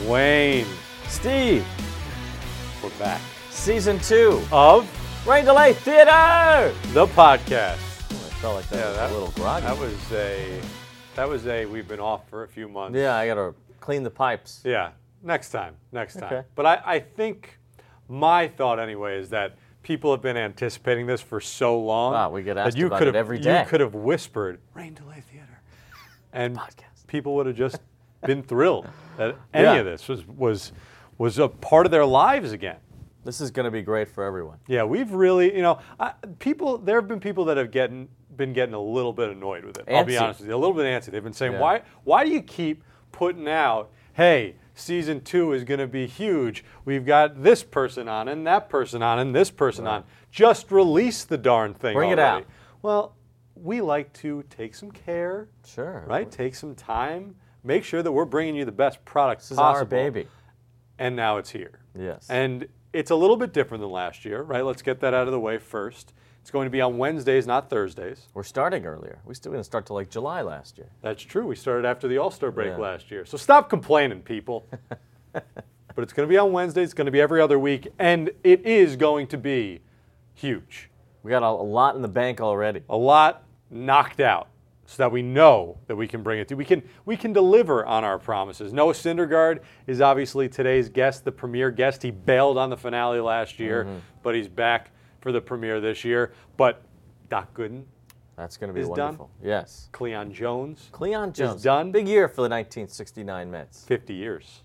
Wayne. Steve, We're back. Season 2 Of Rain Delay Theater! the podcast. I felt like that was a little groggy. That was a, we've been off for a few months. Yeah, I gotta clean the pipes. Yeah, next time. Okay. But I think my thought anyway is that people have been anticipating this for so long. Wow, we get asked that you about could it have, every day. You could have whispered, Rain Delay Theater. And Podcast. people would have just been thrilled that any of this was a part of their lives again. This is gonna be great for everyone. Yeah, we've really, there have been people that have been getting a little bit annoyed with it. I'll be Antsy. honest with you, a little bit antsy. They've been saying, Yeah. why do you keep putting out, hey, season 2 is going to be huge. We've got this person on and that person on and this person on. Just release the darn thing Bring it already. out. Well, we like to take some care, Sure. right? Take some time, make sure that we're bringing you the best product This is possible. our baby. And now it's here. Yes. And it's a little bit different than last year, right? Let's get that out of the way first. It's going to be on Wednesdays, not Thursdays. We're starting earlier. We still didn't start till like July last year. That's true. We started after the All-Star break Yeah. last year. So stop complaining, people. But it's going to be on Wednesdays. It's going to be every other week. And it is going to be huge. We got a lot in the bank already. A lot knocked out so that we know that we can bring it to. We can deliver on our promises. Noah Syndergaard is obviously today's guest, the premier guest. He bailed on the finale last year, but he's back for the premiere this year. But Doc Gooden, That's gonna be Is done? wonderful. Yes. Cleon Jones, Cleon Jones. done. Big year for the 1969 Mets. 50 years.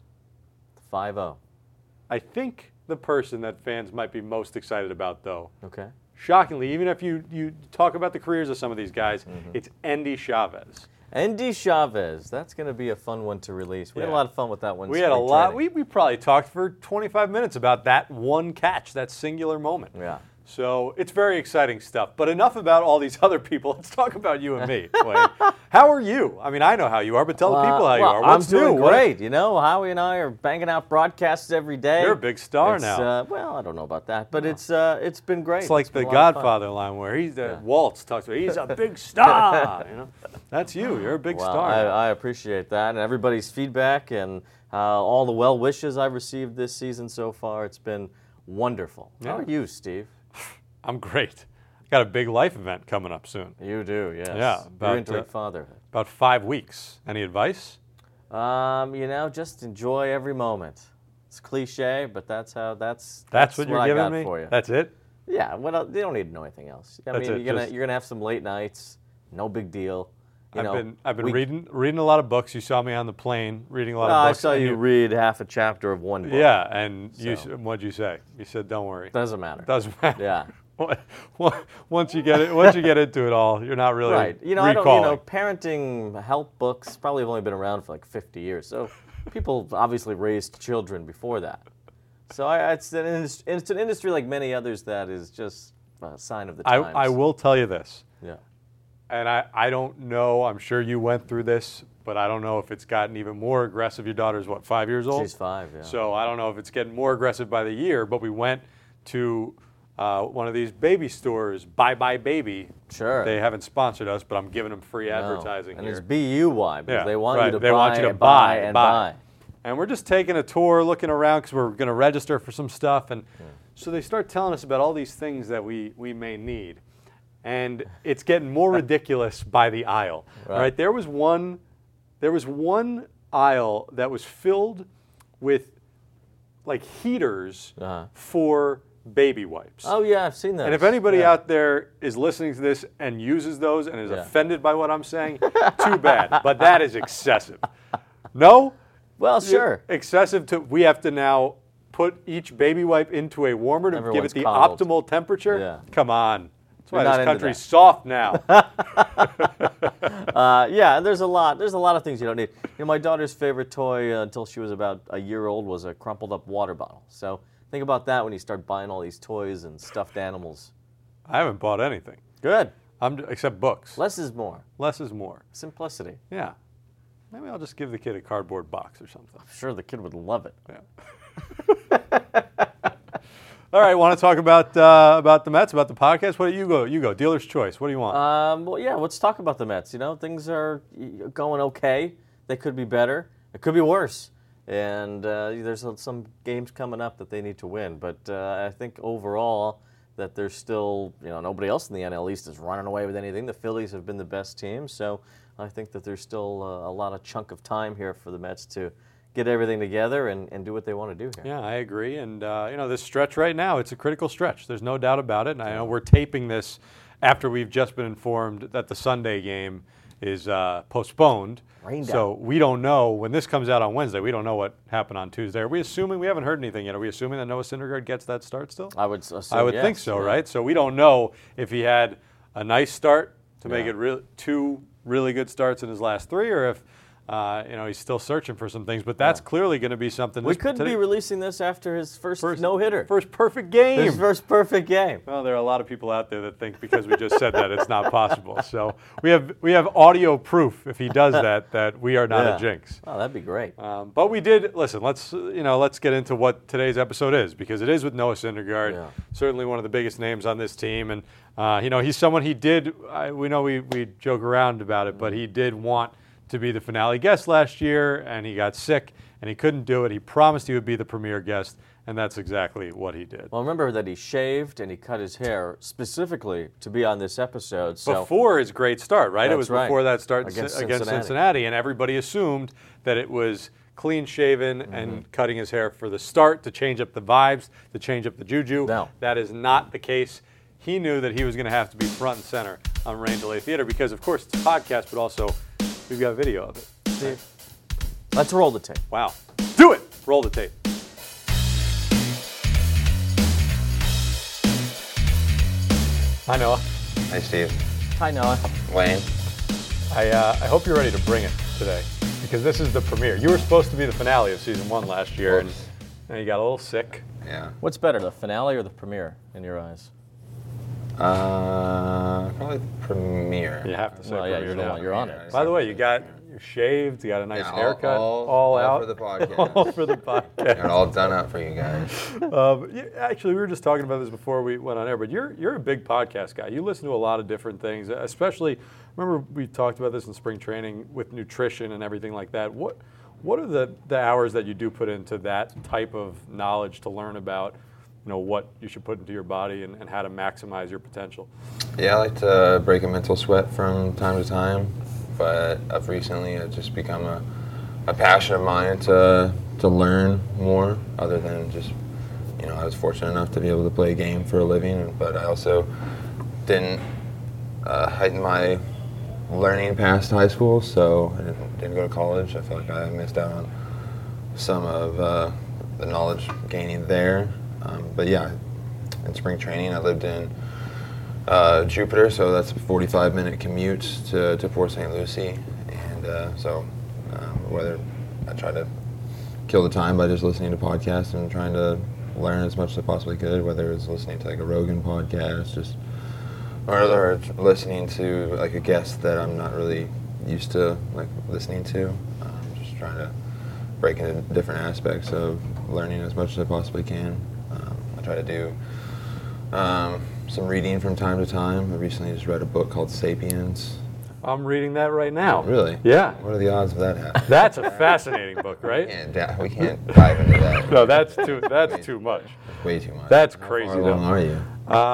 5-0. I think the person that fans might be most excited about, though, Okay. shockingly, even if you talk about the careers of some of these guys, it's Endy Chavez. Andy Chavez. That's going to be a fun one to release. We had a Yeah. lot of fun with that one. We had a spring lot. training. We probably talked for 25 minutes about that one catch, that singular moment. Yeah. So it's very exciting stuff. But enough about all these other people. Let's talk about you and me, Wayne. How are you? I mean, I know how you are, but tell the people how you are. What's I'm doing new? What- great. You know, Howie and I are banging out broadcasts every day. You're a big star It's, now. well, I don't know about that, but it's been great. It's like been the a lot of fun. Godfather line where Waltz talks about he's a big star. That's you. You're a big Well, star. now. I appreciate that, and everybody's feedback and all the well wishes I've received this season so far. It's been wonderful. How Yeah. are you, Steve? I'm great. Got a big life event coming up soon. You do, yes. Yeah, You're about, into fatherhood. About 5 weeks. Any advice? Just enjoy every moment. It's cliche, but that's That's what you're I giving got me? for you. That's it? Yeah, what else? They don't need to know anything else. I That's mean, it, you're gonna have some late nights. No big deal. I've been reading a lot of books. You saw me on the plane reading a lot of I books. saw and you read half a chapter of one book. Yeah, and So. what'd you say? You said, "Don't worry." Doesn't matter. Doesn't matter. Yeah. Once you get into it all, you're not really Right. I recalling. parenting help books probably have only been around for like 50 years. So people obviously raised children before that. So it's an industry like many others that is just a sign of the times. I will tell you this, Yeah. and I don't know. I'm sure you went through this, but I don't know if it's gotten even more aggressive. Your daughter's what, 5 years old? She's 5, yeah. So I don't know if it's getting more aggressive by the year, but we went to one of these baby stores, Bye Bye Baby. Sure. They haven't sponsored us, but I'm giving them free No. advertising And here. it's BUY because Yeah, they want right. you to They buy want you to and buy, and buy. buy. And we're just taking a tour, looking around because we're going to register for some stuff. And so they start telling us about all these things that we may need. And it's getting more ridiculous by the aisle. Right. All right, there was one aisle that was filled with like heaters for baby wipes. Oh yeah, I've seen that. And if anybody out there is listening to this and uses those and is offended by what I'm saying, too bad. But that is excessive. No? Well, sure. Excessive to, we have to now put each baby wipe into a warmer to give Everyone's it the coddled. optimal temperature? Yeah. Come on. That's why You're not this into country's that. soft now. Yeah, and there's a lot of things you don't need. My daughter's favorite toy until she was about a year old was a crumpled up water bottle. So think about that when you start buying all these toys and stuffed animals. I haven't bought anything. Good. Except books. Less is more. Less is more. Simplicity. Yeah. Maybe I'll just give the kid a cardboard box or something. I'm sure the kid would love it. Yeah. All right, want to talk about the Mets, about the podcast? What do you go? You go. Dealer's choice. What do you want? Well, yeah, let's talk about the Mets. Things are going okay. They could be better. It could be worse. and there's some games coming up that they need to win. But I think overall that there's still, nobody else in the NL East is running away with anything. The Phillies have been the best team, so I think that there's still a lot of chunk of time here for the Mets to get everything together and do what they want to do here. Yeah, I agree. And, this stretch right now, it's a critical stretch. There's no doubt about it. And I know we're taping this after we've just been informed that the Sunday game is postponed. Rained so out. we don't know, when this comes out on Wednesday, we don't know what happened on Tuesday. Are we assuming, we haven't heard anything yet, are we assuming that Noah Syndergaard gets that start still? I would assume, I would yes, think so, yeah. right? So we don't know if he had a nice start to make it two really good starts in his last three, or if he's still searching for some things. But that's clearly going to be something. We could be releasing this after his first no-hitter. First perfect game. His first perfect game. Well, there are a lot of people out there that think because we just said that it's not possible. So we have audio proof if he does that we are not a jinx. Oh, that'd be great. But we did listen. Let's get into what today's episode is, because it is with Noah Syndergaard, certainly one of the biggest names on this team, and he's someone we joke around about it, but he did want to be the finale guest last year, and he got sick, and he couldn't do it. He promised he would be the premier guest, and that's exactly what he did. Well, remember that he shaved and he cut his hair specifically to be on this episode. So before his great start, right? It was right. before that start Against against Cincinnati, and everybody assumed that it was clean-shaven and cutting his hair for the start to change up the vibes, to change up the juju. No. That is not the case. He knew that he was going to have to be front and center on Rain Delay Theater because, of course, it's a podcast, but also we've got video of it. See? Let's roll the tape. Wow. Do it! Roll the tape. Hi, Noah. Hi, Steve. Hi, Noah. Wayne. I hope you're ready to bring it today, because this is the premiere. You were supposed to be the finale of season 1 last year, and you got a little sick. Yeah. What's better, the finale or the premiere in your eyes? Probably the premiere. You have to say Well, yeah, premiere you're the now. one. You're on it. By the way, you're shaved, you got a nice Yeah, haircut, all out. for the podcast. All for the podcast. Got it all done up for you guys. Actually, we were just talking about this before we went on air, but you're a big podcast guy. You listen to a lot of different things, especially, remember we talked about this in spring training with nutrition and everything like that. What are the hours that you do put into that type of knowledge to learn about what you should put into your body and how to maximize your potential? Yeah, I like to break a mental sweat from time to time, but of recently it's just become a passion of mine to learn more, other than just, I was fortunate enough to be able to play a game for a living, but I also didn't heighten my learning past high school, so I didn't go to college. I feel like I missed out on some of the knowledge gaining there. But yeah, in spring training, I lived in Jupiter, so that's a 45-minute commute to Port St. Lucie, and so whether I try to kill the time by just listening to podcasts and trying to learn as much as I possibly could, whether it's listening to like a Rogan podcast, or listening to like a guest that I'm not really used to like listening to, just trying to break into different aspects of learning as much as I possibly can. I try to do some reading from time to time. I recently just read a book called Sapiens. I'm reading that right now. Really? Yeah. What are the odds of that happening? That's a fascinating book, right? We can't dive into that. No, that's too much. Way too much. That's crazy. How long are you?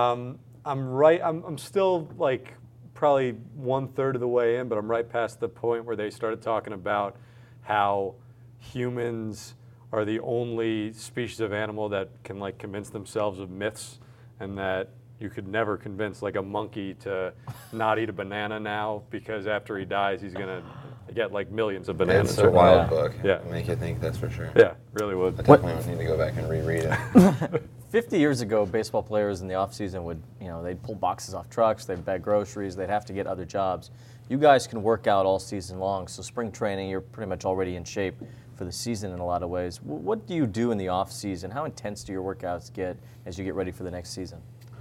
I'm still like probably 1/3 of the way in, but I'm right past the point where they started talking about how humans are the only species of animal that can like convince themselves of myths, and that you could never convince like a monkey to not eat a banana now, because after he dies he's gonna get like millions of bananas. It's a wild book. Yeah. Make you think, that's for sure. Yeah, really would. I definitely need to go back and reread it. 50 years ago, baseball players in the off-season would, they'd pull boxes off trucks, they'd bag groceries, they'd have to get other jobs. You guys can work out all season long, so spring training, you're pretty much already in shape for the season in a lot of ways. What do you do in the off-season? How intense do your workouts get as you get ready for the next season?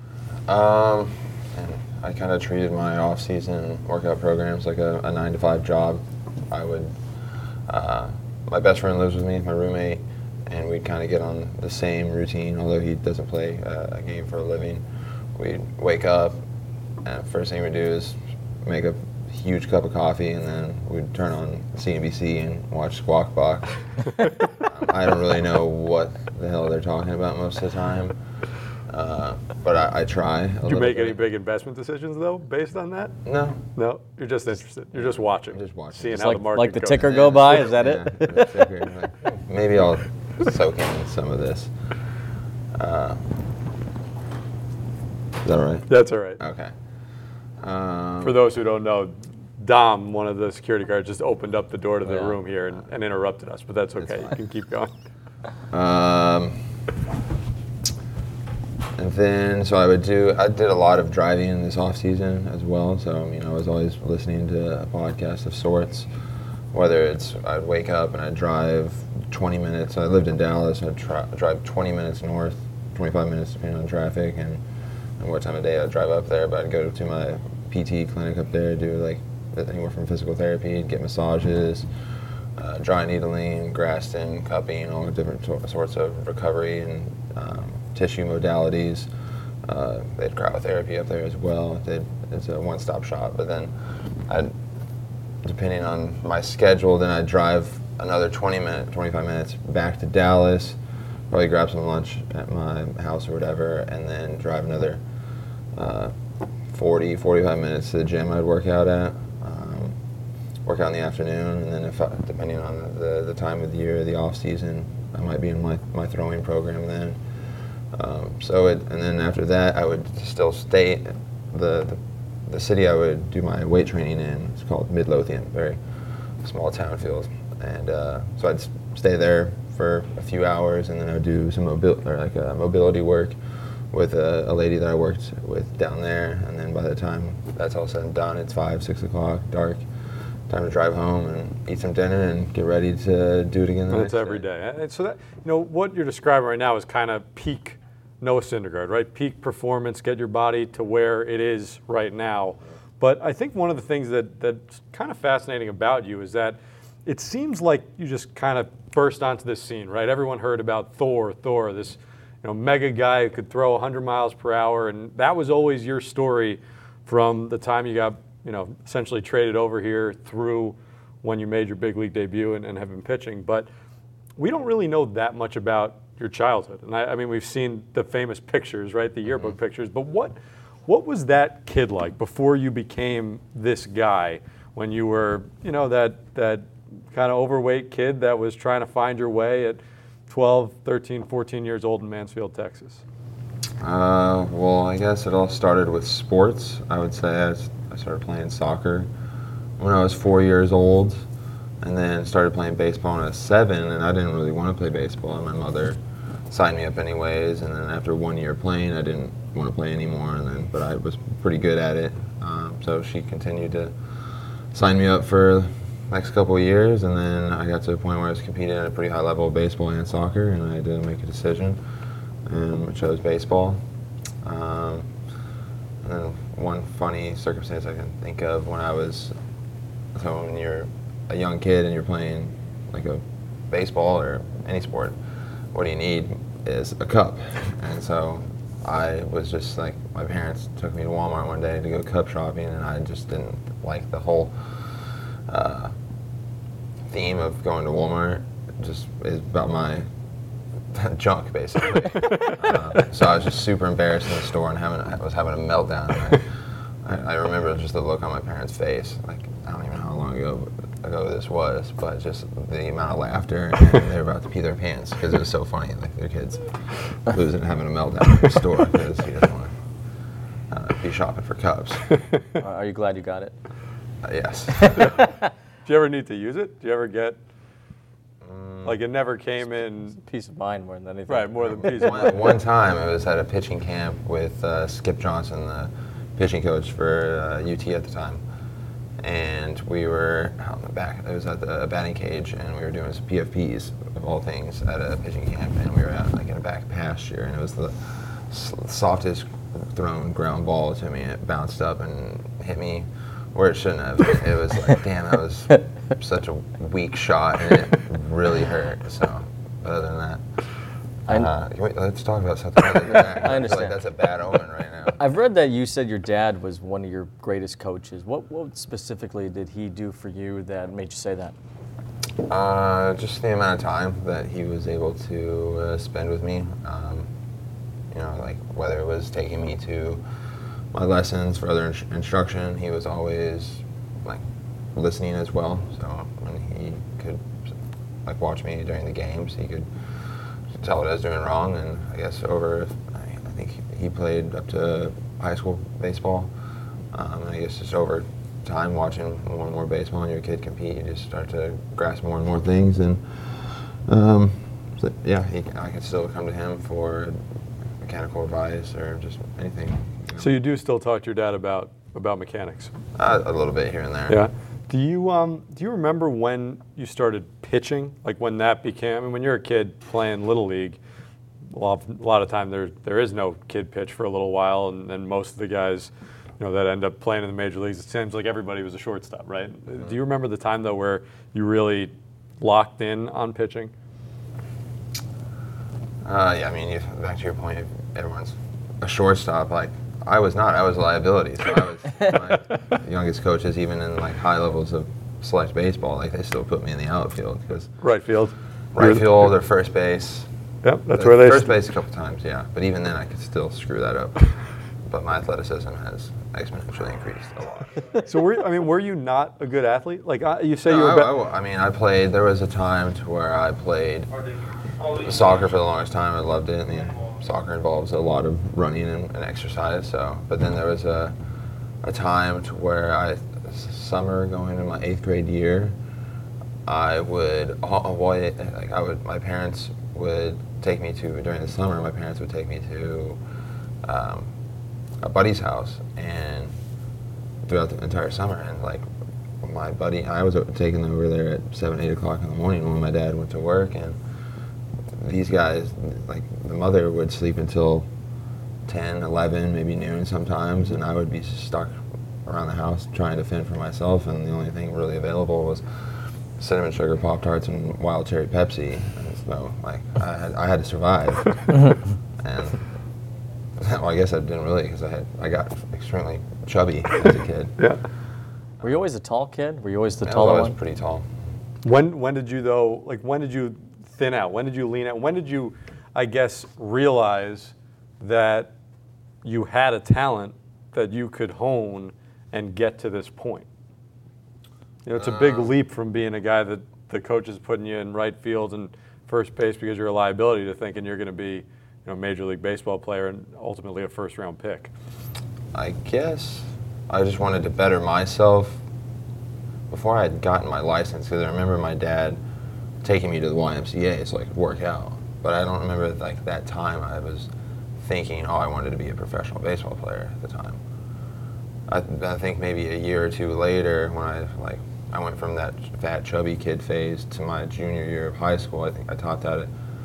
And I kind of treated my off-season workout programs like a 9-to-5 job. I would, my best friend lives with me, my roommate, and we'd kind of get on the same routine, although he doesn't play a game for a living. We'd wake up, and first thing we'd do is make a huge cup of coffee, and then we'd turn on CNBC and watch Squawk Box. I don't really know what the hell they're talking about most of the time. But I try. Did you make any big investment decisions though, based on that? No. No, you're just interested. You're just watching. Just watching. Seeing It's how like, the market like the goes. ticker go by, is that Yeah, it? the ticker, like, maybe I'll soak in some of this. Is that all right? That's all right. Okay. For those who don't know, Dom, one of the security guards, just opened up the door to the Yeah. room here and interrupted us, but that's okay. You fine. can keep going. And then, so I did a lot of driving this off season as well. So, I was always listening to a podcast of sorts, whether it's I'd wake up and I'd drive 20 minutes. I lived in Dallas, and I'd drive 20 minutes north, 25 minutes depending on traffic and what time of day I'd drive up there. But I'd go to my PT clinic up there, do like anywhere from physical therapy, get massages, dry needling, Graston, cupping, all different sorts of recovery and tissue modalities. They had cryotherapy up there as well. It's a one-stop shop. But then, depending on my schedule, then I'd drive another 25 minutes back to Dallas, probably grab some lunch at my house or whatever, and then drive another 45 minutes to the gym I'd work out at. Work out in the afternoon, and then depending on the time of the year, the off season, I might be in my throwing program then. And then after that, I would still stay the city I would do my weight training in. It's called Midlothian, very small town feels, and so I'd stay there for a few hours, and then I'd do some mobility work with a lady that I worked with down there, and then by the time that's all said and done, it's 5, 6 o'clock, dark. Time to drive home and eat some dinner and get ready to do it again the next That's every day. And so that, what you're describing right now is kind of peak Noah Syndergaard, right? Peak performance, get your body to where it is right now. But I think one of the things that's kind of fascinating about you is that it seems like you just kind of burst onto this scene, right? Everyone heard about Thor, this mega guy who could throw 100 miles per hour, and that was always your story from the time you got essentially traded over here through when you made your big league debut and have been pitching. But we don't really know that much about your childhood. And I mean, we've seen the famous pictures, right? The yearbook pictures. But what was that kid like before you became this guy when you were, that kind of overweight kid that was trying to find your way at 12, 13, 14 years old in Mansfield, Texas? Well, I guess it all started with sports. I would say I started playing soccer when I was 4 years old, and then started playing baseball when I was 7, and I didn't really want to play baseball, and my mother signed me up anyways, and then after 1 year playing, I didn't want to play anymore, but I was pretty good at it, so she continued to sign me up for the next couple of years, and then I got to a point where I was competing at a pretty high level of baseball and soccer, and I had to make a decision, and I chose baseball. And then one funny circumstance I can think of when you're a young kid and you're playing like a baseball or any sport, what do you need is a cup. And so I was just like, my parents took me to Walmart one day to go cup shopping, and I just didn't like the whole theme of going to Walmart. It just is about my junk, basically. So I was just super embarrassed in the store and I was having a meltdown. I remember just the look on my parents' face. Like, I don't even know how long ago this was, but just the amount of laughter, and they were about to pee their pants because it was so funny. Like, their kids losing, having a meltdown in the store because he doesn't want to be shopping for cups. Are you glad you got it? Yes. Did you ever need to use it? Did you ever get, like, it never came in? Peace of mind more than anything. Right, more than peace of mind. One time I was at a pitching camp with Skip Johnson, the pitching coach for UT at the time. And we were out in the back. It was at the batting cage, and we were doing some PFPs of all things at a pitching camp. And we were out like in a back pasture, and it was the softest thrown ground ball to me. It bounced up and hit me where it shouldn't have. It was like, damn, that was such a weak shot, and it really hurt. So, other than that, let's talk about something other than that. I understand. feel like that's a bad omen right now. I've read that you said your dad was one of your greatest coaches. What specifically did he do for you that made you say that? Just the amount of time that he was able to spend with me. Like whether it was taking me to my lessons for other instruction, he was always like listening as well. So when he could like watch me during the games, he could tell what I was doing wrong. And I guess I think he played up to high school baseball. And I guess just over time watching more and more baseball and your kid compete, you just start to grasp more and more things. And so, yeah, I can still come to him for mechanical advice or just anything. So you do still talk to your dad about mechanics? A little bit here and there. Yeah. Do you remember when you started pitching? Like when that became? I mean, when you're a kid playing little league, a lot of time there is no kid pitch for a little while, and then most of the guys, that end up playing in the major leagues, it seems like everybody was a shortstop, right? Mm-hmm. Do you remember the time though where you really locked in on pitching? Yeah, I mean, back to your point, everyone's a shortstop. Like, I was not. I was a liability. So I was my youngest coaches, even in like high levels of select baseball, like they still put me in the outfield because right field or first base. Yep, that's where they first base a couple times, yeah. But even then, I could still screw that up. But my athleticism has exponentially increased a lot. So were you not a good athlete? Like you say, no, you were. I played. There was a time to where I played soccer for the longest time. I loved it. I mean, soccer involves a lot of running and exercise. So, but then there was a time to where summer going into my 8th grade year, I would avoid it. My parents would take me to during the summer. My parents would take me to a buddy's house and throughout the entire summer, and like my buddy, I was taken over there at 7, 8 o'clock in the morning when my dad went to work, and these guys, like the mother would sleep until 10, 11, maybe noon sometimes, and I would be stuck around the house trying to fend for myself, and the only thing really available was cinnamon sugar Pop-Tarts and wild cherry Pepsi, and so like I had to survive. And well, I guess I didn't really, because I got extremely chubby as a kid. Yeah. Were you always a tall kid? Were you always the I taller was one? pretty tall. When did you though? Like when did you thin out? When did you lean out? When did you, I guess, realize that you had a talent that you could hone and get to this point? It's a big leap from being a guy that the coach is putting you in right field and first base because you're a liability to thinking you're going to be, a Major League Baseball player and ultimately a first-round pick. I guess I just wanted to better myself before I had gotten my license, because I remember my dad taking me to the YMCA so I could work out. But I don't remember like that time I was thinking, I wanted to be a professional baseball player at the time. I think maybe a year or two later, when I went from that fat, chubby kid phase to my junior year of high school. I think I taught that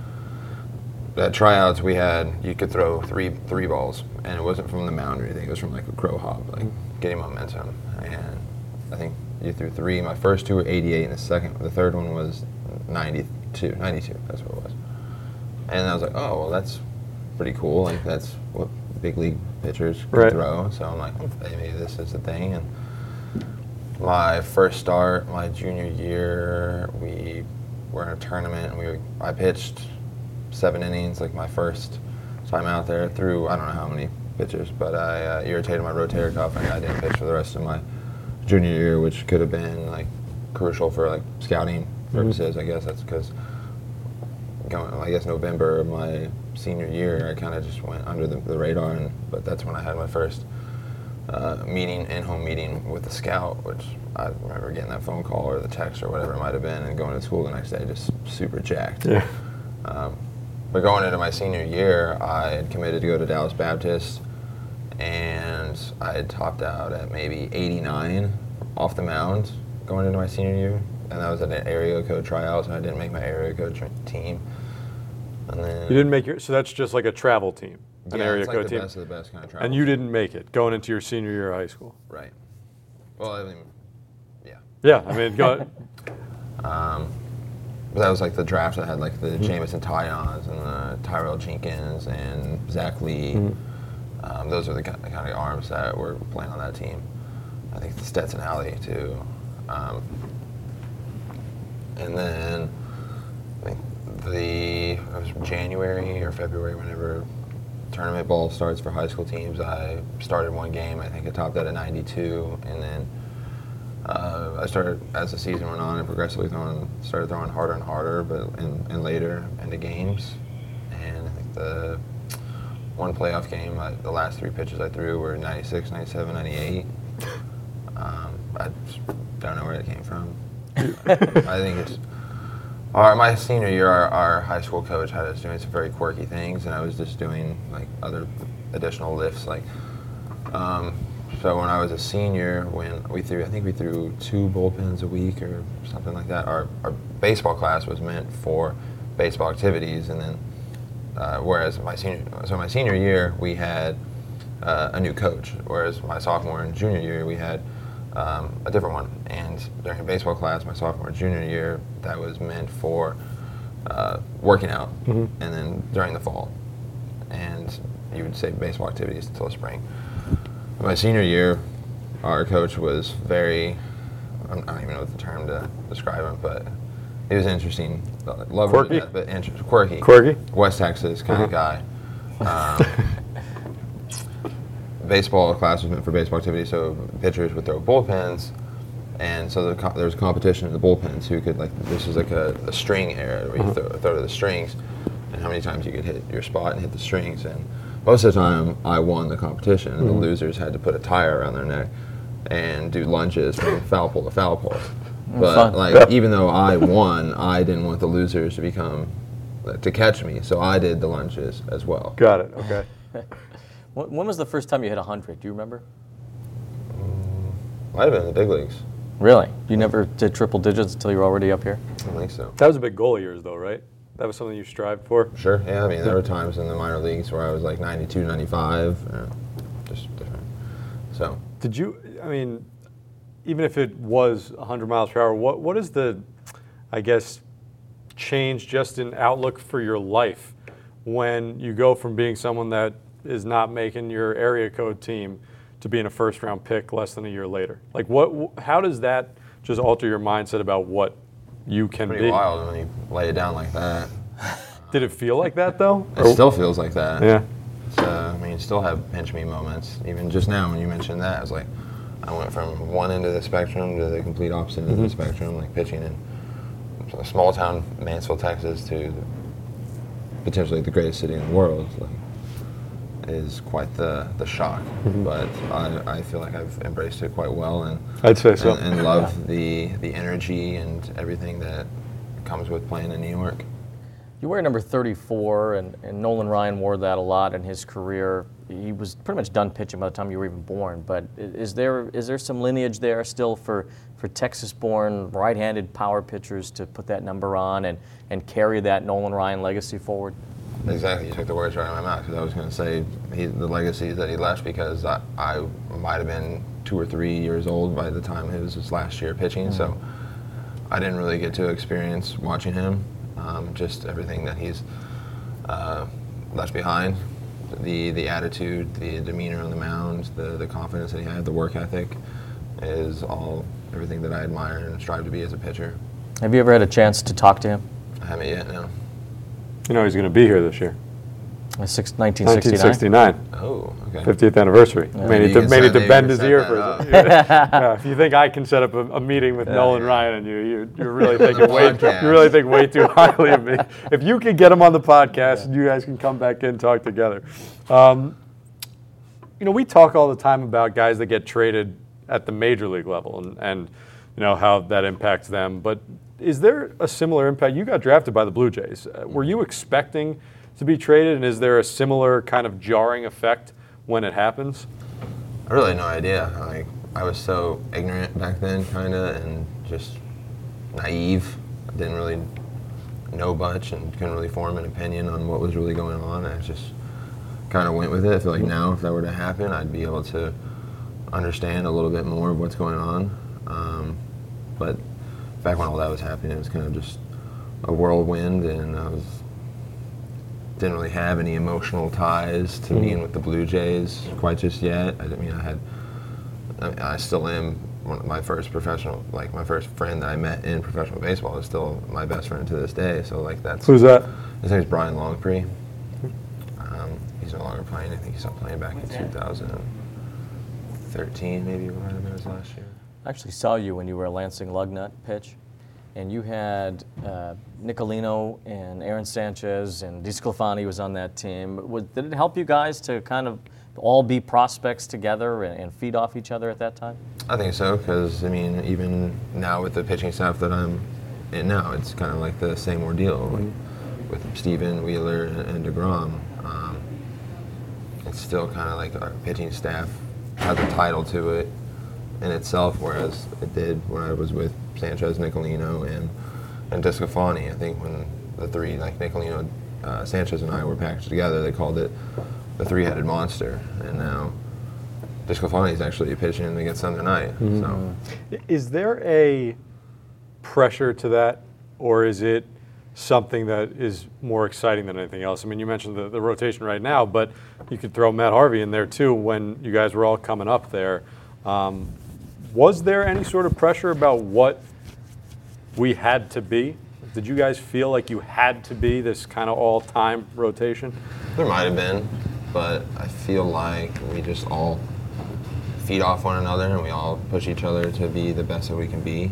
at tryouts we had, you could throw three balls, and it wasn't from the mound or anything. It was from like a crow hop, like getting momentum. And I think you threw 3. My first 2 were 88, and the third one was 92. That's what it was. And I was like, oh, well, that's pretty cool. Like that's what big league pitchers can throw. So I'm like, maybe this is the thing. And my first start, my junior year, we were in a tournament, and I pitched 7 innings, like my first time out there, through I don't know how many pitchers, but I irritated my rotator cuff, and I didn't pitch for the rest of my junior year, which could have been like crucial for like scouting purposes. I guess that's because November of my senior year, I kind of just went under the radar, but that's when I had my first in-home meeting with the scout, which I remember getting that phone call or the text or whatever it might have been, and going to school the next day just super jacked. Yeah. But going into my senior year, I had committed to go to Dallas Baptist, and I had topped out at maybe 89 off the mound going into my senior year, and that was at an area code tryout, so I didn't make my area code team. And then you didn't make so that's just like a travel team, an area it's like code the team. Best of the best kind of travel. And you didn't make it going into your senior year of high school. Right. Well, I mean, yeah. Yeah, I mean, go. But that was like the draft that had like the Jamison Tyons and the Tyrell Jenkins and Zach Lee. Those are the kind of arms that were playing on that team. I think the Stetson Alley too. And then I think it was January or February, whenever tournament ball starts for high school teams, I started one game. I think I topped out at 92, and then I started, as the season went on, and progressively started throwing harder and harder, but and later into games. And I think the one playoff game, the last 3 pitches I threw were 96, 97, 98. I just don't know where it came from. I think it's my senior year. Our high school coach had us doing some very quirky things, and I was just doing like other additional lifts. Like, so when I was a senior, when I think we threw 2 bullpens a week or something like that. Our baseball class was meant for baseball activities, and then whereas my senior year we had a new coach, whereas my sophomore and junior year we had a different one. And during baseball class, my sophomore and junior year, that was meant for working out, and then during the fall, and you would say baseball activities until spring. My senior year, our coach was very, I don't even know the term to describe him, but he was interesting. Loved Quirky? it, but quirky. Quirky? West Texas kind of guy. Baseball class was meant for baseball activity, so pitchers would throw bullpens, and so there was competition in the bullpens who could, like, this was like a string area where you throw to the strings, and how many times you could hit your spot and hit the strings. And most of the time I won the competition, and the losers had to put a tire around their neck and do lunges from foul pole to foul pole. But even though I won, I didn't want the losers to catch me, so I did the lunges as well. Got it. Okay. When was the first time you hit 100? Do you remember? Might have been in the big leagues. Really? You never did triple digits until you were already up here? I don't think so. That was a big goal of yours, though, right? That was something you strived for? Sure, yeah. I mean, there were times in the minor leagues where I was like 92, 95, just different. So. Did you, I mean, even if it was 100 miles per hour, what is the, I guess, change just in outlook for your life when you go from being someone that is not making your area code team to being a first-round pick less than a year later? Like, how does that just alter your mindset about what you can Pretty be? wild when you lay it down like that. Did it feel like that, though? It still feels like that. Yeah. I mean, still have pinch me moments. Even just now when you mentioned that, I was like, I went from one end of the spectrum to the complete opposite end of the spectrum, like pitching in a small town, Mansfield, Texas, to potentially the greatest city in the world. Like, is quite the shock, but I feel like I've embraced it quite well, and I'd say so. and love the energy and everything that comes with playing in New York. You wear number 34, and Nolan Ryan wore that a lot in his career. He was pretty much done pitching by the time you were even born, but is there some lineage there still for Texas-born right-handed power pitchers to put that number on and carry that Nolan Ryan legacy forward? Exactly, you took the words right out of my mouth, because I was going to say the legacy that he left, because I might have been 2 or 3 years old by the time it was his last year pitching, so I didn't really get to experience watching him, just everything that he's left behind, the attitude, the demeanor on the mound, the confidence that he had, the work ethic, is everything that I admire and strive to be as a pitcher. Have you ever had a chance to talk to him? I haven't yet, no. You know he's going to be here this year. 1969. 1969. Oh, okay. 50th anniversary. Made it to bend his ear for that it. Yeah, if you think I can set up a meeting with Nolan Ryan and you're really thinking way too highly of me. If you could get him on the podcast, and you guys can come back in and talk together. We talk all the time about guys that get traded at the major league level and how that impacts them. But is there a similar impact? You got drafted by the Blue Jays. Were you expecting to be traded, and is there a similar kind of jarring effect when it happens? I really had no idea. Like, I was so ignorant back then, kind of, and just naive. I didn't really know much and couldn't really form an opinion on what was really going on. I just kind of went with it. I feel like now, if that were to happen, I'd be able to understand a little bit more of what's going on. But back when all that was happening, it was kind of just a whirlwind, and didn't really have any emotional ties to being with the Blue Jays quite just yet. I still am my first professional, like my first friend that I met in professional baseball is still my best friend to this day. So like that's. Who's that? His name is Brian Longpree. He's no longer playing. I think he stopped playing back in 2013, maybe might have been his last year. I actually saw you when you were a Lansing Lugnut pitch, and you had Nicolino and Aaron Sanchez, and DeSclafani was on that team. Did it help you guys to kind of all be prospects together and feed off each other at that time? I think so, because I mean, even now with the pitching staff that I'm in now, it's kind of like the same ordeal with Steven, Wheeler, and DeGrom. It's still kind of like our pitching staff has a title to it in itself, whereas it did when I was with Sanchez, Nicolino, and DeSclafani. I think when the three, like Nicolino, Sanchez, and I were packaged together, they called it the three-headed monster. And now DeSclafani is actually pitching against them tonight. So, is there a pressure to that, or is it something that is more exciting than anything else? I mean, you mentioned the rotation right now, but you could throw Matt Harvey in there too when you guys were all coming up there. Was there any sort of pressure about what we had to be? Did you guys feel like you had to be this kind of all-time rotation? there might have been, but I feel like we just all feed off one another and we all push each other to be the best that we can be.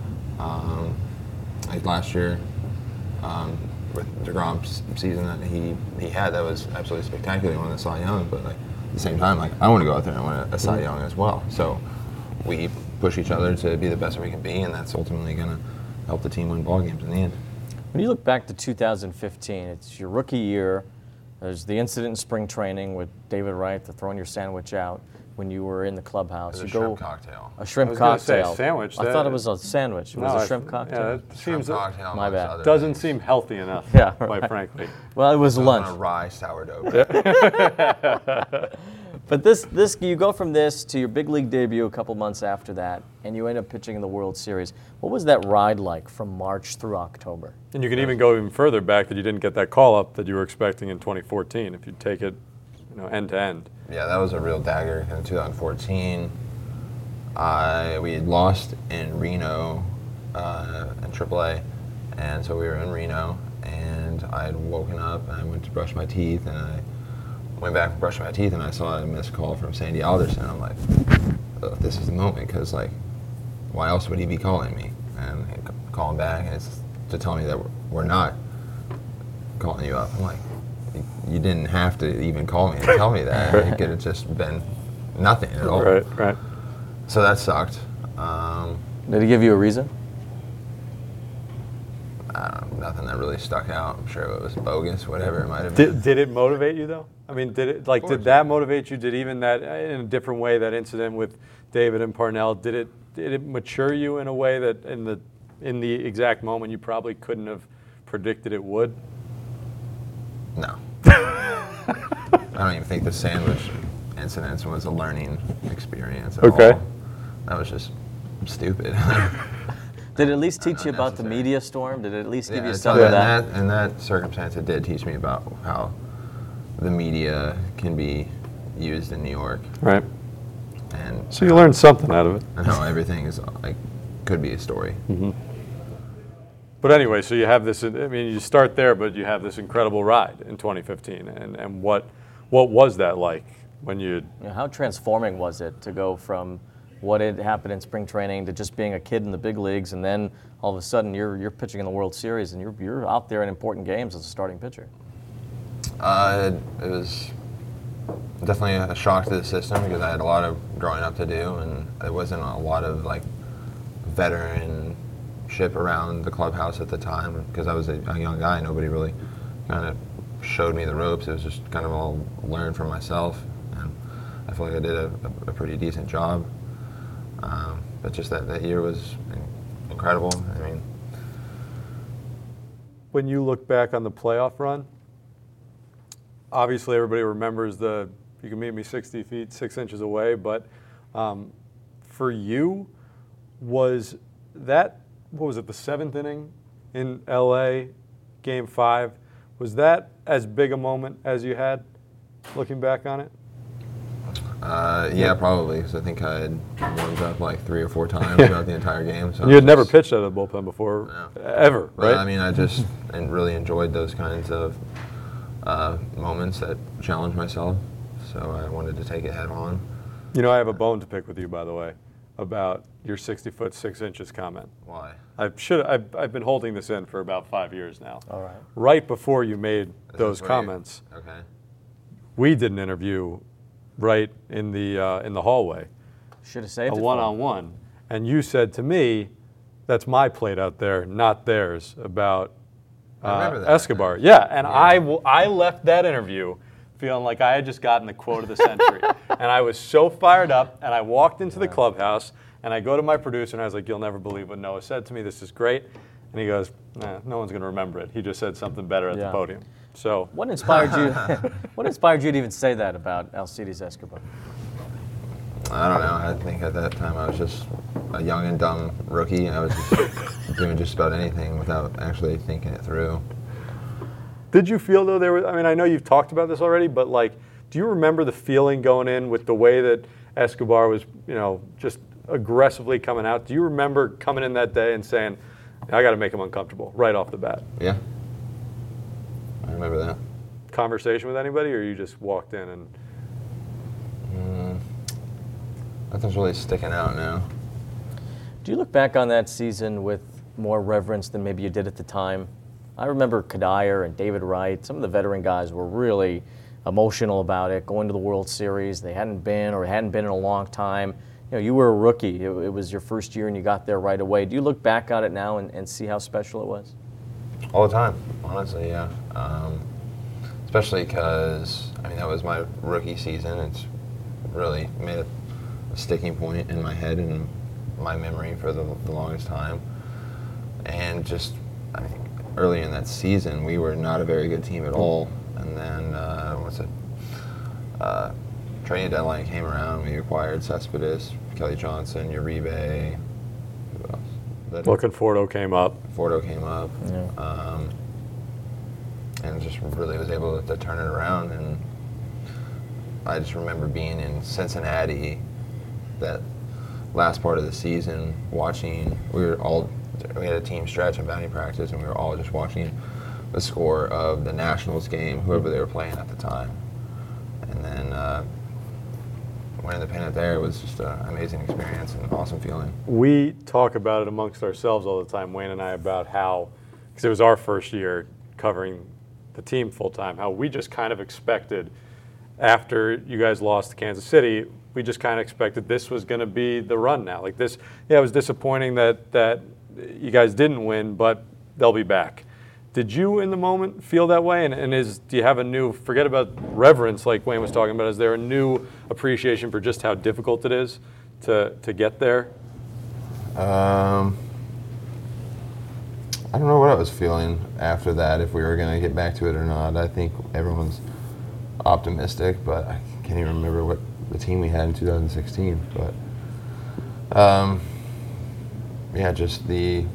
Like last year, with DeGrom's season that he had, that was absolutely spectacular. He won the Cy Young, but like at the same time, like I want to go out there and win a Cy Young as well. So we push each other to be the best that we can be, and that's ultimately going to help the team win ball games in the end. When you look back to 2015, it's your rookie year. There's the incident in spring training with David Wright, the throwing your sandwich out when you were in the clubhouse. It was a shrimp cocktail. A shrimp I was gonna say cocktail. sandwich. I thought it was a sandwich. It was a shrimp cocktail. Yeah, that Shrimp seems cocktail. My amongst bad. other doesn't things. seem healthy enough. Yeah, quite right. frankly. Well, it was On lunch. a rye sourdough bread. But this you go from this to your big league debut a couple months after that, and you end up pitching in the World Series. What was that ride like from March through October? And you can even go even further back that you didn't get that call up that you were expecting in 2014 if you take it, end to end. Yeah, that was a real dagger. In 2014, we had lost in Reno in AAA, and so we were in Reno, and I had woken up and I went to brush my teeth, and I went back and brushed my teeth, and I saw a missed call from Sandy Alderson. I'm like, oh, this is the moment, because like, why else would he be calling me? And he calling back, and it's to tell me that we're not calling you up. I'm like, you didn't have to even call me and tell me that. It could have just been nothing at all. Right. So that sucked. Did he give you a reason? Nothing that really stuck out. I'm sure it was bogus, whatever it might have been. Did it motivate you though? I mean, did that motivate you? Did even that, in a different way, that incident with David and Parnell, did it mature you in a way that in the exact moment you probably couldn't have predicted it would? No. I don't even think the sandwich incident was a learning experience at all. That was just stupid. Did it at least teach you about the media storm? Did it at least give you Yeah, some of that? in that circumstance, it did teach me about how the media can be used in New York, Right. and So you learned something out of it. how everything is like could be a story. But anyway, so you have this, I mean, you start there, but you have this incredible ride in 2015. And what was that like when you... How transforming was it to go from what had happened in spring training to just being a kid in the big leagues, and then all of a sudden you're pitching in the World Series and you're out there in important games as a starting pitcher? It was definitely a shock to the system because I had a lot of growing up to do, and there wasn't a lot of like veteranship around the clubhouse at the time because I was a young guy. Nobody really kind of showed me the ropes. It was just kind of all learned from myself, and I feel like I did a pretty decent job. But just that year was incredible. I mean, When you look back on the playoff run, obviously everybody remembers you can meet me 60 feet, 6 inches away, but for you, was that, what was it, the 7th inning in LA, Game 5, was that as big a moment as you had, looking back on it? Yeah, probably, because I think I had warmed up like 3 or 4 times throughout the entire game. So You had never pitched out of the bullpen before, ever, But, right? I mean, I just really enjoyed those kinds of moments that challenge myself. So I wanted to take it head on. You know, I have a bone to pick with you, by the way, about your 60 foot 6 inches comment. Why? I've been holding this in for about 5 years now. All right. Right before you made those where you- comments, Okay. we did an interview right in the hallway, Should have saved a it. for him. one-on-one, and you said to me, "That's my plate out there, not theirs." About I remember that. Escobar. Yeah, and I left that interview feeling like I had just gotten the quote of the century, and I was so fired up. And I walked into the clubhouse, and I go to my producer, and I was like, "You'll never believe what Noah said to me. This is great." And he goes, "Nah, no one's going to remember it. He just said something better at the Yeah. podium." So What inspired you? What inspired you to even say that about Alcides Escobar? I don't know. I think at that time I was just a young and dumb rookie. I was just doing just about anything without actually thinking it through. did you feel though there was? I mean, I know you've talked about this already, but like, do you remember the feeling going in with the way that Escobar was, just aggressively coming out? Do you remember coming in that day and saying, "I got to make him uncomfortable right off the bat"? Yeah. I remember that. Conversation with anybody, or you just walked in and? Nothing's really sticking out now. Do you look back on that season with more reverence than maybe you did at the time? I remember Kadire and David Wright. Some of the veteran guys were really emotional about it, going to the World Series. They hadn't been in a long time. You were a rookie. It was your first year and you got there right away. Do you look back on it now and see how special it was? All the time, honestly, yeah. Especially because, that was my rookie season. It's really made a sticking point in my head and my memory for the longest time. And just, early in that season, we were not a very good team at all. And then, trading deadline came around. We acquired Cespedes, Kelly Johnson, Uribe. Who else? Look, Conforto came up. Fordo came up. Yeah. And just really was able to turn it around. And I just remember being in Cincinnati that last part of the season, watching. We had a team stretch in batting practice, and we were all just watching the score of the Nationals game, whoever they were playing at the time. And then winning the pennant there was just an amazing experience and an awesome feeling. We talk about it amongst ourselves all the time, Wayne and I, about how, because it was our first year covering the team full time, how we just kind of expected, after you guys lost to Kansas City, we just kind of expected this was going to be the run now. Like this, yeah, it was disappointing that you guys didn't win, but they'll be back. Did you in the moment feel that way? And do you have a new, forget about reverence like Wayne was talking about, is there a new appreciation for just how difficult it is to get there? I don't know what I was feeling after that, if we were going to get back to it or not. I think everyone's optimistic, but I can't even remember what the team we had in 2016. But just the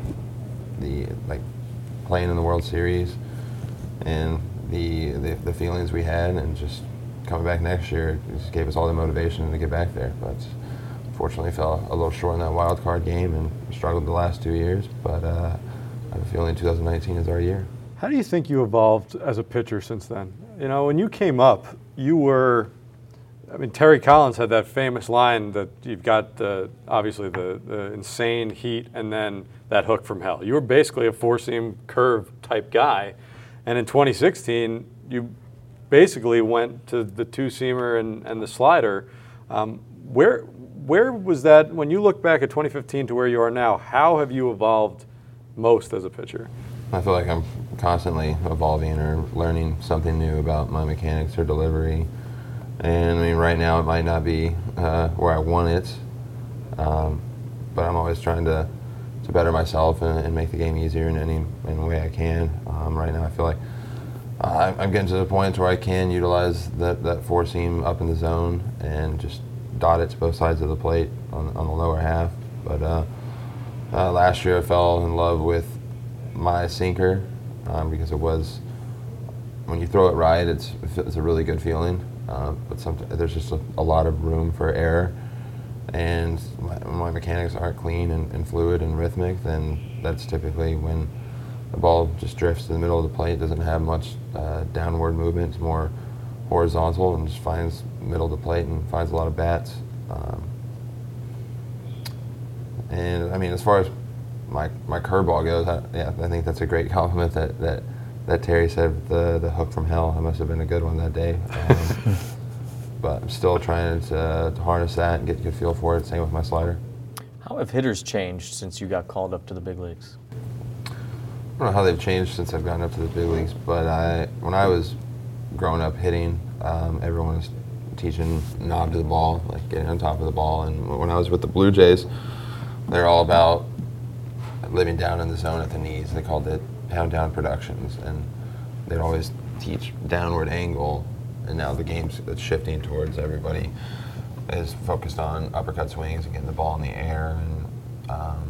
playing in the World Series and the feelings we had, and just coming back next year just gave us all the motivation to get back there. But unfortunately fell a little short in that wild card game and struggled the last 2 years. But I have a feeling 2019 is our year. How do you think you evolved as a pitcher since then? When you came up, you were, Terry Collins had that famous line that you've got obviously the insane heat and then that hook from hell. You were basically a four-seam curve type guy. And in 2016, you basically went to the two-seamer and the slider. Where was that, when you look back at 2015 to where you are now, how have you evolved most as a pitcher? I feel like I'm constantly evolving or learning something new about my mechanics or delivery. And right now it might not be where I want it, but I'm always trying to better myself and make the game easier in any way I can. Right now I feel like I'm getting to the point where I can utilize that four seam up in the zone and just dot it to both sides of the plate on the lower half. But last year I fell in love with my sinker because it was, when you throw it right, it's a really good feeling. but there's just a lot of room for error. And when my mechanics aren't clean and fluid and rhythmic, then that's typically when the ball just drifts to the middle of the plate, doesn't have much downward movement, it's more horizontal and just finds middle of the plate and finds a lot of bats. And I mean, as far as my curveball goes, I think that's a great compliment that Terry said, the hook from hell. That must have been a good one that day. But I'm still trying to harness that and get a good feel for it. Same with my slider. How have hitters changed since you got called up to the big leagues? I don't know how they've changed since I've gotten up to the big leagues, but when I was growing up hitting, everyone was teaching knob to the ball, like getting on top of the ball. And when I was with the Blue Jays, they're all about living down in the zone at the knees. They called it pound down productions, and they'd always teach downward angle. And now the game's shifting towards everybody is focused on uppercut swings and getting the ball in the air, and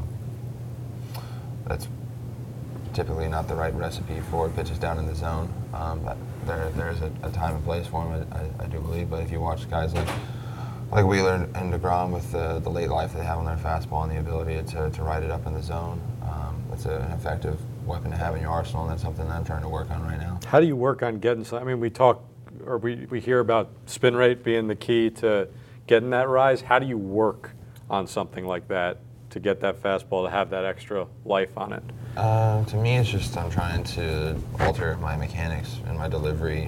that's typically not the right recipe for pitches down in the zone. But there's a time and place for them, I do believe. But if you watch guys like Wheeler and DeGrom with the late life they have on their fastball and the ability to ride it up in the zone, it's an effective weapon to have in your arsenal, and that's something that I'm trying to work on right now. How do you work on getting? I mean, we hear about spin rate being the key to getting that rise. How do you work on something like that to get that fastball to have that extra life on it? To me, it's just I'm trying to alter my mechanics and my delivery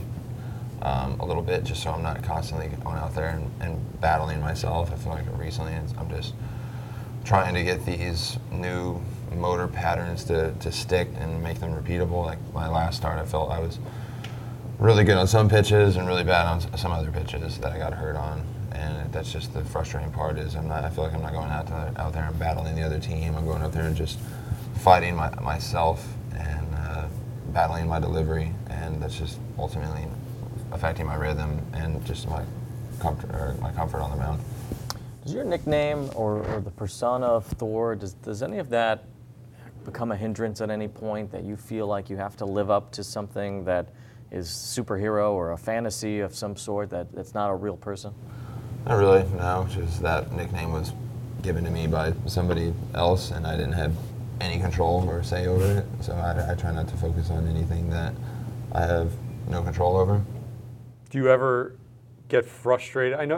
a little bit, just so I'm not constantly going out there and battling myself. I feel like recently I'm just trying to get these new motor patterns to stick and make them repeatable. Like my last start, I felt I was really good on some pitches and really bad on some other pitches that I got hurt on. And that's just the frustrating part is I feel like I'm not going out there and battling the other team. I'm going out there and just fighting myself and battling my delivery, and that's just ultimately affecting my rhythm and just my comfort on the mound. Does your nickname or the persona of Thor, does any of that become a hindrance at any point, that you feel like you have to live up to something that is superhero or a fantasy of some sort that's not a real person? Not really, no. Just that nickname was given to me by somebody else, and I didn't have any control or say over it. So I try not to focus on anything that I have no control over. Do you ever get frustrated? I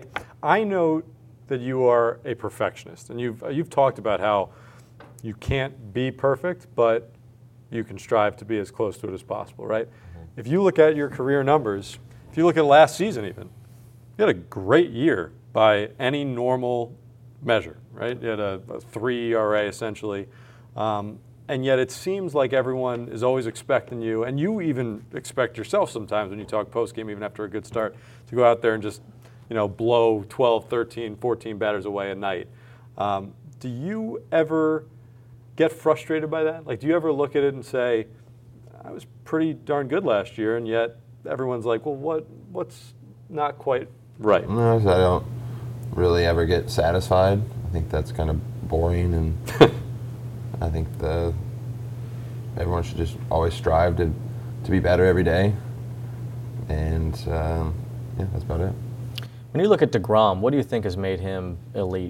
know that you are a perfectionist, and you've talked about how you can't be perfect, but you can strive to be as close to it as possible, right? Mm-hmm. If you look at your career numbers, if you look at last season even, you had a great year by any normal measure, right? You had a 3 ERA essentially, and yet it seems like everyone is always expecting you, and you even expect yourself sometimes when you talk post-game, even after a good start, to go out there and just blow 12, 13, 14 batters away a night. Do you ever get frustrated by that? Like, do you ever look at it and say, I was pretty darn good last year, and yet everyone's like, well, what's not quite right? No, I don't really ever get satisfied. I think that's kind of boring, and I think everyone should just always strive to be better every day. And that's about it. When you look at DeGrom, what do you think has made him elite?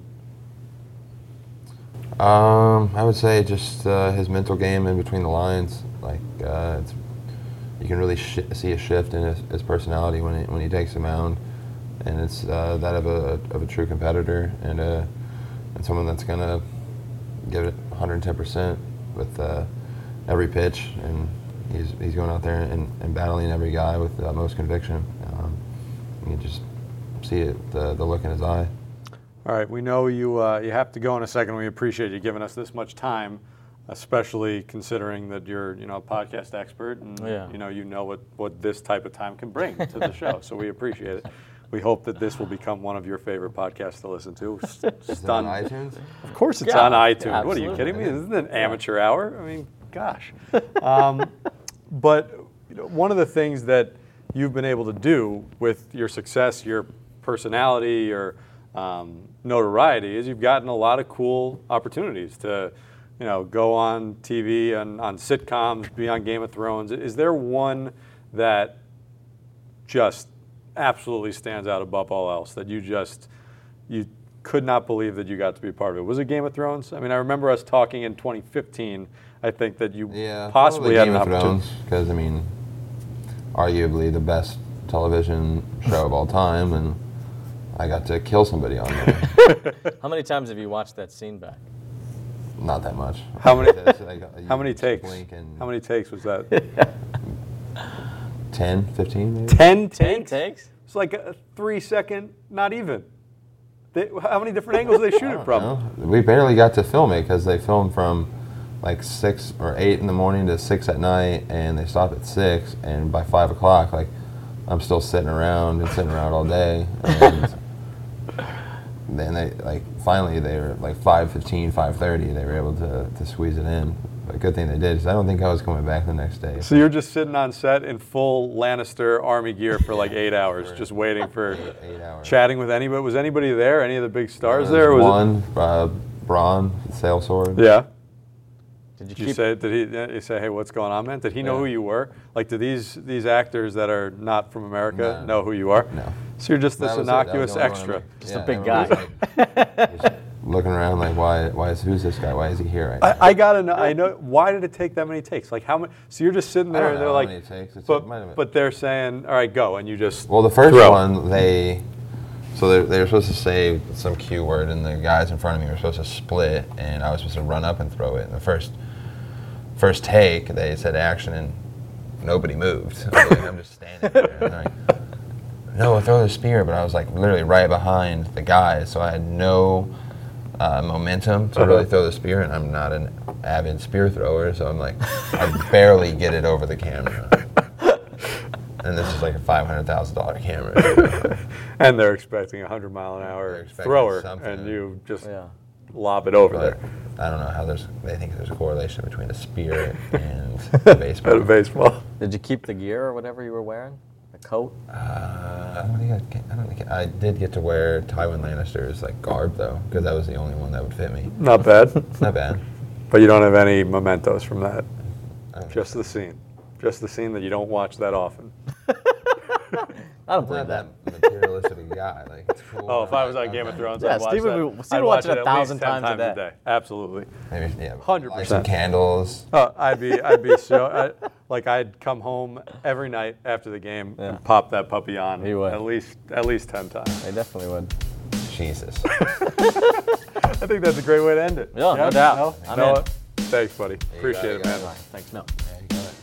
I would say just his mental game in between the lines. Like you can really see a shift in his personality when he takes the mound, and it's that of a true competitor and someone that's gonna give it 110% with every pitch, and he's going out there and battling every guy with the utmost conviction. You just see it, the look in his eye. All right, we know you have to go in a second. We appreciate you giving us this much time, especially considering that you're a podcast expert and you know what this type of time can bring to the show. So we appreciate it. We hope that this will become one of your favorite podcasts to listen to. Is it on iTunes? Of course it's on iTunes. Yeah, what are you kidding me? This isn't an amateur hour. I mean, gosh. But one of the things that you've been able to do with your success, your personality, your notoriety, is you've gotten a lot of cool opportunities to go on TV and on sitcoms, be on Game of Thrones. Is there one that just absolutely stands out above all else that you could not believe that you got to be a part of it? Was it Game of Thrones? I mean, I remember us talking in 2015. I think that you possibly had an opportunity. Because, I mean, arguably the best television show of all time, and I got to kill somebody on there. How many times have you watched that scene back? Not that much. How many takes? How many takes was that? 10, 15 maybe? 10 takes? 10 takes? It's like a 3-second, not even. How many different angles do they shoot it from? No. We barely got to film it because they filmed from like 6 or 8 in the morning to 6 at night, and they stopped at 6, and by 5 o'clock, like, I'm still sitting around all day, and then they, like, finally they were like 5:15, 5:30, they were able to squeeze it in. But good thing they did, because I don't think I was coming back the next day. So you're just sitting on set in full Lannister army gear for like 8 hours, just waiting for 8 hours. Chatting with anybody. Was anybody there? Any of the big stars there? There Was one, Braun, Sail Sword. Yeah. Did you say? Did he say, "Hey, what's going on, man"? Did he know who you were? Like, do these actors that are not from America know who you are? No. So you're just this innocuous extra. Just a big guy. Just looking around like, who's this guy? Why is he here right now? I gotta know. I know. Why did it take that many takes? Like how many? So you're just sitting there, and they're like, but they're saying, "All right, go," and you just. Well, the first one they were supposed to say some cue word, and the guys in front of me were supposed to split, and I was supposed to run up and throw it. And the first take, they said action, and nobody moved. I'm just standing there. And they're like, no, throw the spear. But I was like literally right behind the guys, so I had no momentum to really throw the spear, and I'm not an avid spear thrower, so I'm like, I barely get it over the camera. And this is like a $500,000 camera. And they're expecting a 100-mile-an-hour thrower, and you just lob it over there. I don't know how they think there's a correlation between a spear and a baseball. And a baseball. Did you keep the gear or whatever you were wearing? The coat? I don't think I did get to wear Tywin Lannister's like garb though, because that was the only one that would fit me. Not bad. Not bad. But you don't have any mementos from that. Just the scene. Just the scene that you don't watch that often. I don't believe that materialistic guy. Like, it's cool. Oh, if I was on Game of Thrones, yeah, I'd watch Steve would watch it 1,000 times a day. Absolutely. Maybe, 100%. Light some candles. I'd be so I'd come home every night after the game and pop that puppy on. He would. At least 10 times. They definitely would. Jesus. I think that's a great way to end it. Yeah, no doubt. No? Thanks, buddy. Appreciate it, man. Thanks. No. Yeah, you got it.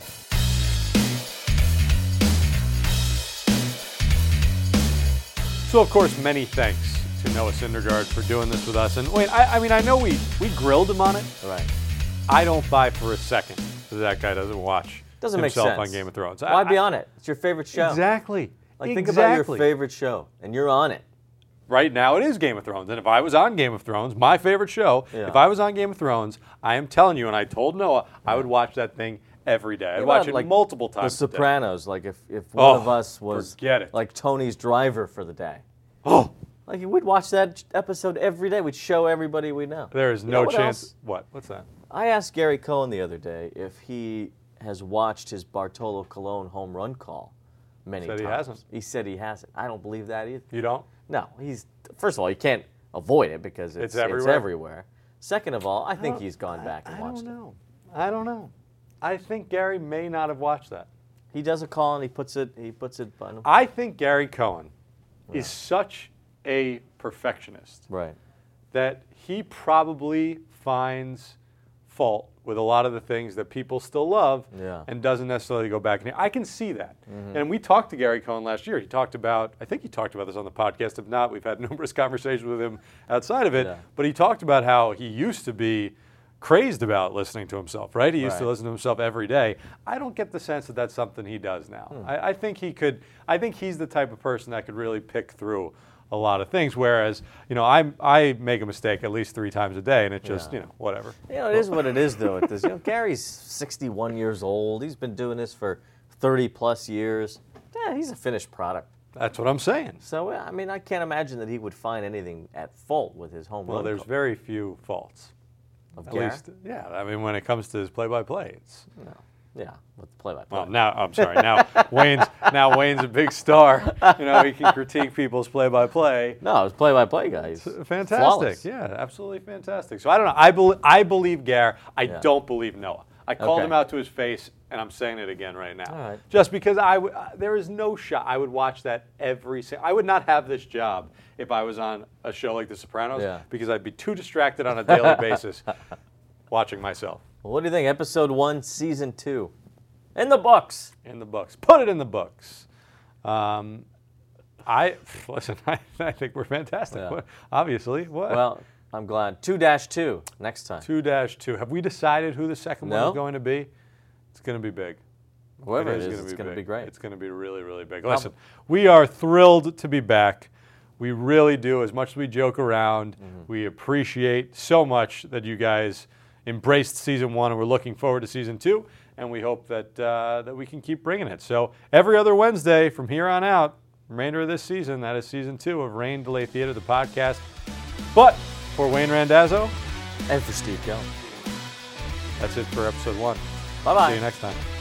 So, of course, many thanks to Noah Syndergaard for doing this with us. And wait, I know we grilled him on it. Right. I don't buy for a second that guy doesn't watch Doesn't make himself sense. on Game of Thrones. Why be on it? It's your favorite show. Exactly. Like, think about your favorite show, and you're on it. Right now, it is Game of Thrones. And if I was on Game of Thrones, my favorite show, if I was on Game of Thrones, I am telling you, and I told Noah, I would watch that thing every day. I'd watch it like multiple times. The Sopranos, like if one of us was forget it. like Tony's driver for the day. Oh, Like we'd watch that episode every day. We'd show everybody we know. there is no chance. What? What's that? I asked Gary Cohen the other day if he has watched his Bartolo Colon home run call many times. He hasn't. He said he hasn't. I don't believe that either. You don't? No, first of all, you can't avoid it because it's everywhere. everywhere. Second of all, I think he's gone back and watched it. I don't know. I think Gary may not have watched that. He does a call and he puts it on him. I think Gary Cohen is such a perfectionist Right. that he probably finds fault with a lot of the things that people still love and doesn't necessarily go back. And I can see that. And we talked to Gary Cohen last year. I think he talked about this on the podcast. If not, we've had numerous conversations with him outside of it. Yeah. But he talked about how he used to be crazed about listening to himself, right? He used to listen to himself every day. I don't get the sense that that's something he does now. I think he could. I think he's the type of person that could really pick through a lot of things, whereas, I make a mistake at least 3 times a day, and it's just, whatever. It is what it is, though. Gary's 61 years old. He's been doing this for 30-plus years. Yeah, he's a finished product. That's what I'm saying. So, I can't imagine that he would find anything at fault with his home run. Well, there's very few faults. Of At least, when it comes to his play-by-play, Yeah, with the play-by-play. Well, now I'm sorry. Now Wayne's a big star. He can critique people's play-by-play. No, it's play-by-play, guys. Fantastic. Flawless. Yeah, absolutely fantastic. So I don't know. I believe Gare. I don't believe Noah. I called Okay. him out to his face, and I'm saying it again right now. All right. Just because there is no shot. I would watch that I would not have this job if I was on a show like The Sopranos because I'd be too distracted on a daily basis watching myself. Well, what do you think? Episode 1, Season 2. In the books. In the books. Put it in the books. Listen, I think we're fantastic. Yeah. Obviously. What? Well, I'm glad. 2-2 next time. 2-2. Have we decided who the second one No. is going to be? It's going to be big. Whoever it is, gonna it's going to big. be great. It's going to be really, really big. Listen, we are thrilled to be back. We really do. As much as we joke around, we appreciate so much that you guys embraced season 1, and we're looking forward to season 2. And we hope that that we can keep bringing it. So every other Wednesday from here on out, remainder of this season, that is season 2 of Rain Delay Theater, the podcast. But for Wayne Randazzo, And for Steve Kelly. that's it for episode 1. Bye-bye. See you next time.